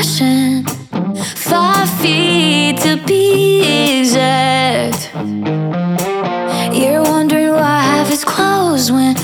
crashing. 5 feet to be exact. You're wondering why half is closed when